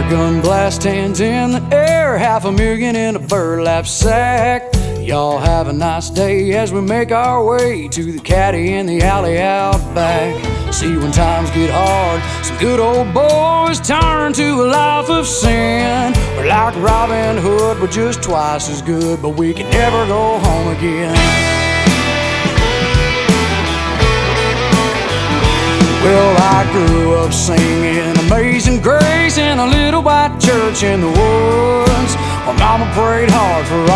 Shotgun blast, hands in the air, $500,000 in a burlap sack. Y'all have a nice day as we make our way to the caddy in the alley out back. See, when times get hard, some good old boys turn to a life of sin. We're like Robin Hood, we're just twice as good, but we can never go home again. Well, I grew up singing Amazing Grace in a little white church in the woods, where Mama prayed hard for